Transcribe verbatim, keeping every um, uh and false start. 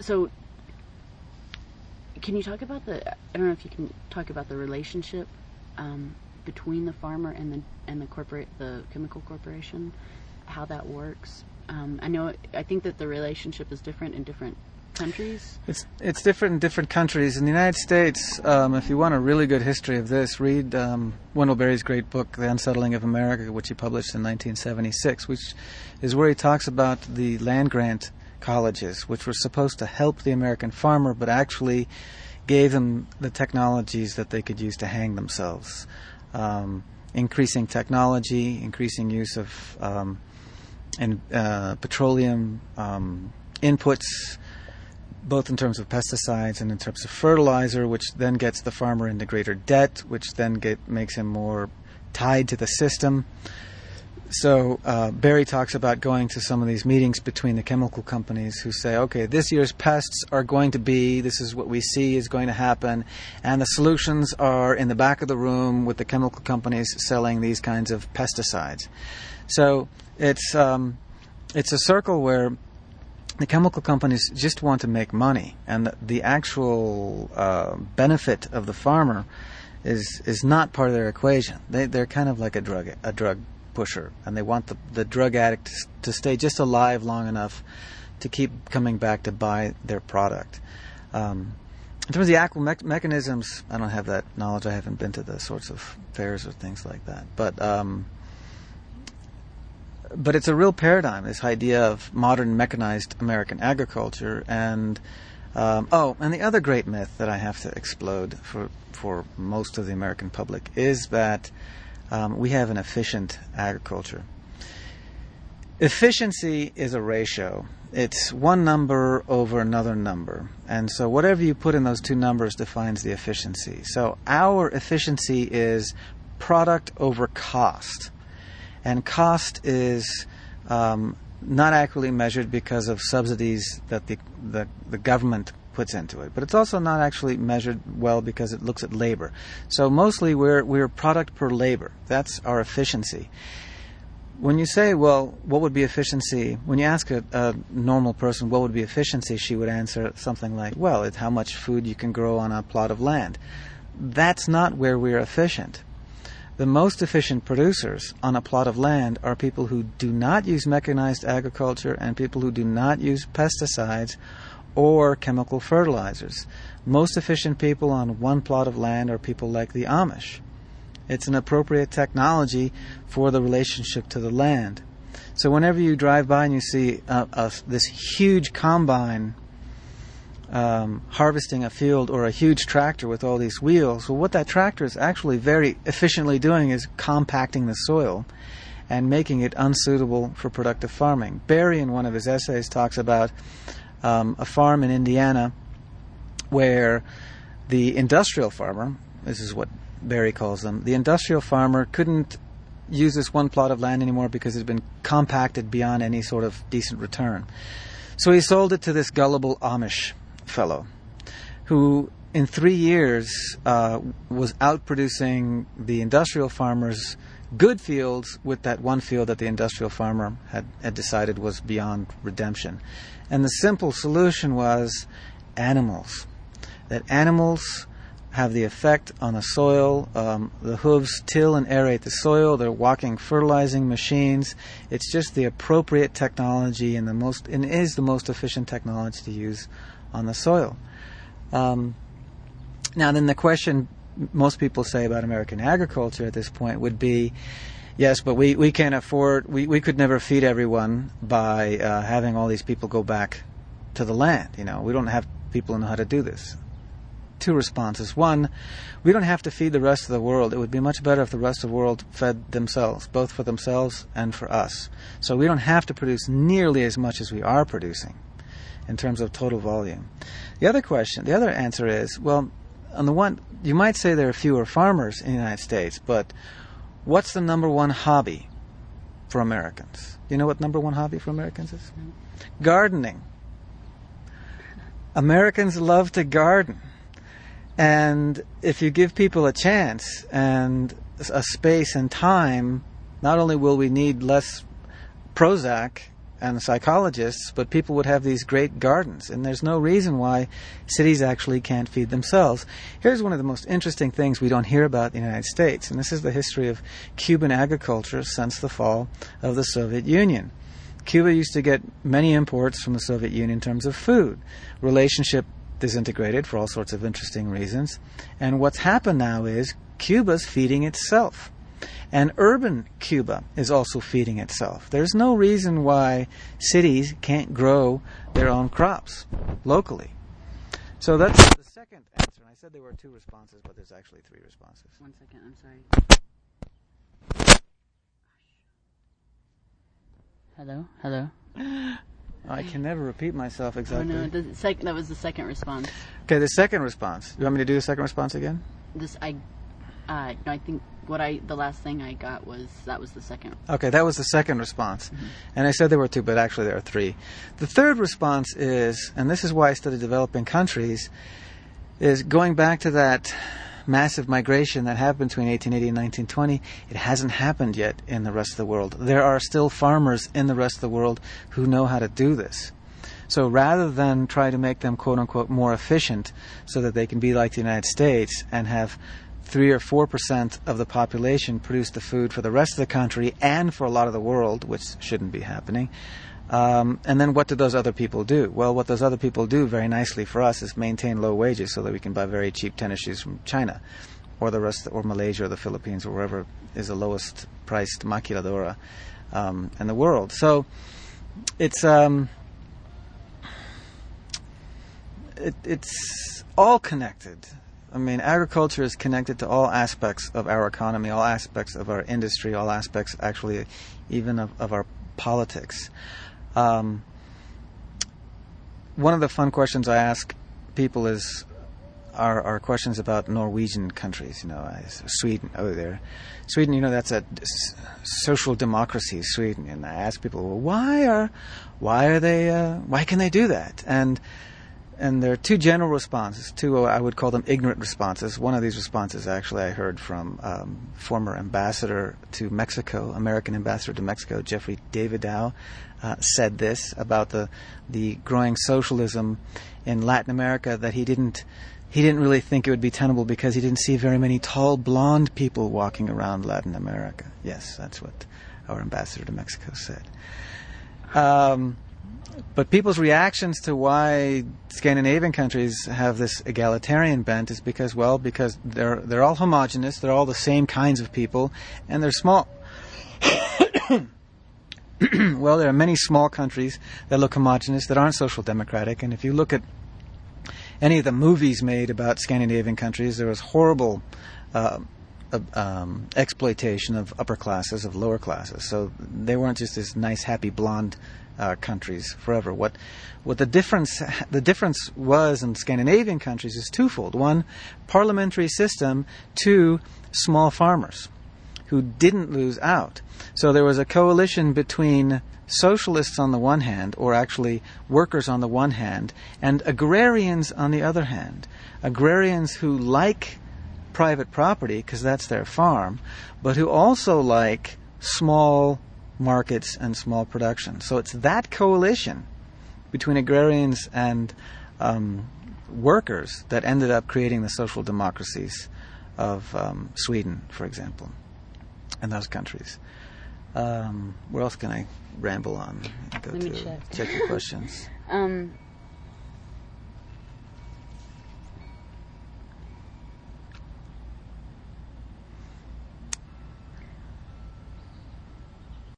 so can you talk about the, I don't know if you can talk about the relationship um, between the farmer and the and the corporate, the chemical corporation, how that works? Um, I know, I think that the relationship is different in different countries. It's it's different in different countries. In the United States, um, if you want a really good history of this, read um, Wendell Berry's great book, The Unsettling of America, which he published in nineteen seventy-six, which is where he talks about the land grant colleges, which were supposed to help the American farmer, but actually gave them the technologies that they could use to hang themselves. Um, increasing technology, increasing use of um, and, uh, petroleum um, inputs, both in terms of pesticides and in terms of fertilizer, which then gets the farmer into greater debt, which then get, makes him more tied to the system. So uh, Berry talks about going to some of these meetings between the chemical companies who say, okay, this year's pests are going to be, this is what we see is going to happen, and the solutions are in the back of the room with the chemical companies selling these kinds of pesticides. So it's um, it's a circle where the chemical companies just want to make money, and the, the actual uh, benefit of the farmer is is not part of their equation. They they're kind of like a drug a drug pusher, and they want the the drug addict to, to stay just alive long enough to keep coming back to buy their product. Um, in terms of the actual me- mechanisms, I don't have that knowledge. I haven't been to the sorts of fairs or things like that, but. Um, But it's a real paradigm, this idea of modern mechanized American agriculture. And, um, oh, and the other great myth that I have to explode for, for most of the American public is that um, we have an efficient agriculture. Efficiency is a ratio. It's one number over another number. And so whatever you put in those two numbers defines the efficiency. So our efficiency is product over cost. And cost is um, not accurately measured because of subsidies that the, the the government puts into it. But it's also not actually measured well because it looks at labor. So mostly we're we're product per labor. That's our efficiency. When you say, well, what would be efficiency? When you ask a, a normal person what would be efficiency, she would answer something like, well, it's how much food you can grow on a plot of land. That's not where we're efficient. The most efficient producers on a plot of land are people who do not use mechanized agriculture and people who do not use pesticides or chemical fertilizers. Most efficient people on one plot of land are people like the Amish. It's an appropriate technology for the relationship to the land. So whenever you drive by and you see uh, uh, this huge combine Um, harvesting a field or a huge tractor with all these wheels, well, what that tractor is actually very efficiently doing is compacting the soil and making it unsuitable for productive farming. Berry, in one of his essays, talks about um, a farm in Indiana where the industrial farmer, this is what Berry calls them, the industrial farmer couldn't use this one plot of land anymore because it had been compacted beyond any sort of decent return. So he sold it to this gullible Amish fellow who in three years uh, was outproducing the industrial farmer's good fields with that one field that the industrial farmer had, had decided was beyond redemption. And the simple solution was animals. That animals have the effect on the soil. Um, the hooves till and aerate the soil. They're walking fertilizing machines. It's just the appropriate technology and the most and is the most efficient technology to use on the soil. Um, now, then the question most people say about American agriculture at this point would be, yes, but we, we can't afford, we, we could never feed everyone by uh, having all these people go back to the land. You know, we don't have people who know how to do this. Two responses. One, we don't have to feed the rest of the world. It would be much better if the rest of the world fed themselves, both for themselves and for us. So we don't have to produce nearly as much as we are producing in terms of total volume. The other question, the other answer is, well, on the one, you might say there are fewer farmers in the United States, but what's the number one hobby for Americans? Do you know what number one hobby for Americans is? Gardening. Americans love to garden. And if you give people a chance and a space and time, not only will we need less Prozac and psychologists, but people would have these great gardens, and there's no reason why cities actually can't feed themselves. Here's one of the most interesting things we don't hear about in the United States, and this is the history of Cuban agriculture since the fall of the Soviet Union. Cuba used to get many imports from the Soviet Union in terms of food. Relationship disintegrated for all sorts of interesting reasons, and what's happened now is Cuba's feeding itself. And urban Cuba is also feeding itself. There's no reason why cities can't grow their own crops locally. So that's the second answer. And I said there were two responses, but there's actually three responses. One second, I'm sorry. Hello? Hello? I can never repeat myself exactly. Oh, no, the sec- that was the second response. Okay, the second response. You want me to do the second response again? This, I, uh, no, I think what I, the last thing I got was, that was the second. Okay, that was the second response. Mm-hmm. And I said there were two, but actually there are three. The third response is, and this is why I study developing countries, is going back to that massive migration that happened between eighteen eighty and nineteen twenty, it hasn't happened yet in the rest of the world. There are still farmers in the rest of the world who know how to do this. So rather than try to make them, quote-unquote, more efficient so that they can be like the United States and have three or four percent of the population produce the food for the rest of the country and for a lot of the world, which shouldn't be happening, Um, and then what do those other people do? Well, what those other people do very nicely for us is maintain low wages so that we can buy very cheap tennis shoes from China or the rest, or Malaysia or the Philippines or wherever is the lowest priced maquiladora um, in the world. So it's um, it, it's all connected. I mean, agriculture is connected to all aspects of our economy, all aspects of our industry, all aspects actually even of, of our politics. Um, one of the fun questions I ask people is are, are questions about Norwegian countries. You know, Sweden. Oh, there, Sweden. You know, that's a s- social democracy. Sweden. And I ask people, well, why are why are they? Uh, why can they do that? And and there are two general responses. Two, I would call them ignorant responses. One of these responses, actually, I heard from um, former ambassador to Mexico, American ambassador to Mexico, Jeffrey Davidow. Uh, said this about the the growing socialism in Latin America, that he didn't he didn't really think it would be tenable because he didn't see very many tall blonde people walking around Latin America. Yes, that's what our ambassador to Mexico said. Um, but people's reactions to why Scandinavian countries have this egalitarian bent is because, well, because they're they're all homogenous, they're all the same kinds of people, and they're small. Well, there are many small countries that look homogenous, that aren't social democratic, and if you look at any of the movies made about Scandinavian countries, there was horrible uh, uh, um, exploitation of upper classes, of lower classes. So they weren't just this nice, happy, blonde uh, countries forever. What what the difference the difference was in Scandinavian countries is twofold. One, parliamentary system. Two, small farmers who didn't lose out. So there was a coalition between socialists on the one hand, or actually workers on the one hand, and agrarians on the other hand. Agrarians who like private property because that's their farm, but who also like small markets and small production. So it's that coalition between agrarians and um, workers that ended up creating the social democracies of um, Sweden, for example. In those countries. Um, where else can I ramble on? Go Let me to check. check your questions. Um,